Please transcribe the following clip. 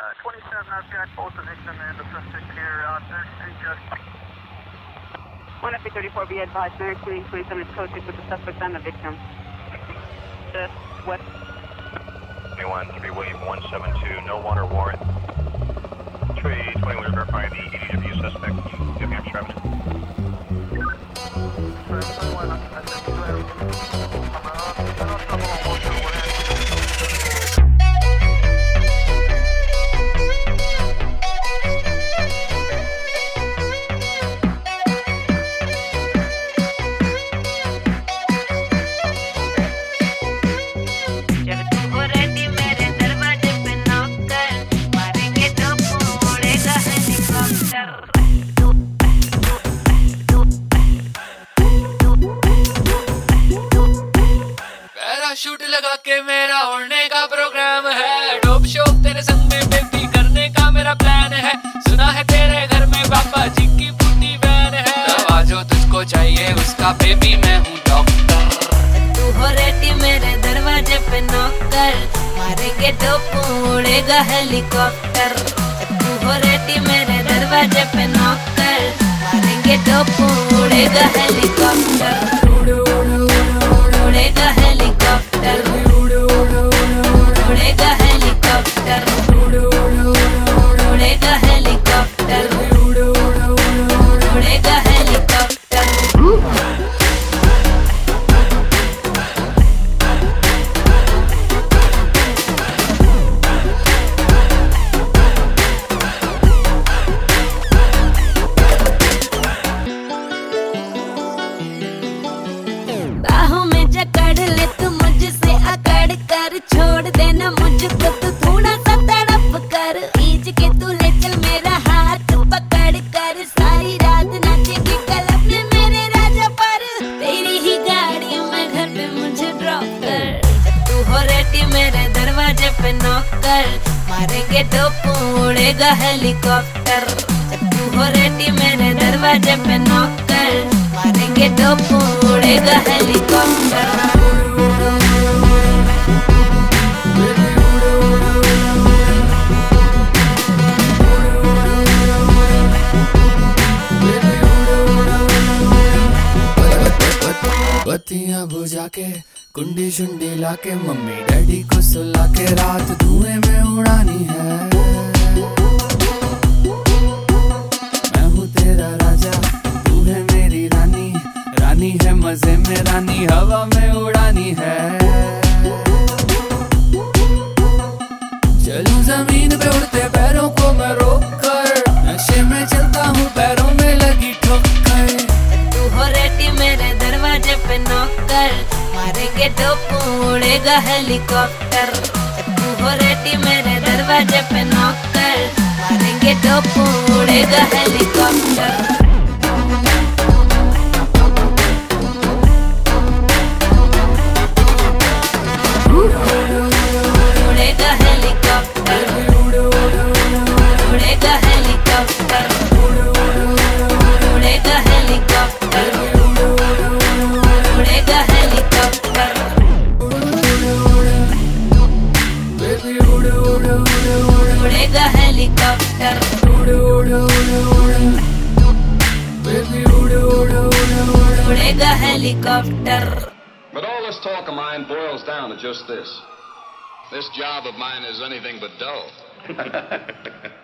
27, I've got both the victim and the suspect here on 3rd Street, just. 1FP34, be advised, Mary Queen 27 is code 6 with the suspect and the victim. Just west. 21, 3 William 172, no water warrant. 321 verifying the EDW suspect. Give me a traffic. 21, I'm shoot लगा के मेरा उड़ने का programme है। Dope shop तेरे संग में baby करने का मेरा प्लान है। सुना है तेरे घर में बाबा जी की बूटी वैन है। दवा जो तुझको चाहिए उसका बेबी मैं हूँ डॉक्टर। तू हो रेडी मेरे दरवाजे पे नॉकर, मारेंगे डोप उड़ेगा हेलीकॉप्टर। तू हो रेडी मेरे दरवाजे पे नॉकर, मारेंगे डोप उड़ेगा हेलीकॉप्टर। उड़ेगा हेलीकॉप्टर, उड़ेगा हेलीकॉप्टर, उड़ेगा हेलीकॉप्टर, उड़ेगा हेलीकॉप्टर। बाहों में जकड़ ले तू मुझसे अकड़ कर, छोड़ देना मुझको तू थोड़ा सा तड़प कर। खींच के तू ले चल मेरा हाथ पकड़ कर, सारी रात नाचेगी क्लब में मेरे राजा पर। तेरी ही गाड़ी में घर पे मुझे ड्रॉप कर। तू हो रेडी मेरे दरवाजे पे नॉकर, मारेंगे डोप उड़ेगा हेलीकॉप्टर। तू हो रेडी मेरे दरवाजे पे नॉकर, मारेंगे डोप उड़ेगा हेलीकॉप्टर। बत्तियां बुझा के कुंडी शुंडी लाके, मम्मी डैडी को सुला के रात धुएं में उड़ानी है। मैं हूँ तेरा राजा, तू है मेरी रानी। रानी है मजे में रानी, हवा में उड़ानी है। चलूं जमीन पे उड़ते पैरों को मैं रोक कर, नशे में चलता हूँ पैरों में लगी ठोकर। तू हो रेडी मेरे दरवाजे पे नॉकर, मारेंगे डोप उड़ेगा हेलीकॉप्टर। तू हो रेडी मेरे दरवाजे पे नॉकर, मारेंगे डोप उड़ेगा हेलीकॉप्टर। उड़ेगा हेलीकॉप्टर, उड़ेगा हेलीकॉप्टर, उड़ेगा हेलीकॉप्टर, उड़ेगा हेलीकॉप्टर। उड़ेगा हेलीकॉप्टर, उड़ेगा helicopter. But all this talk of mine boils down to just this. This job of mine is anything but dull.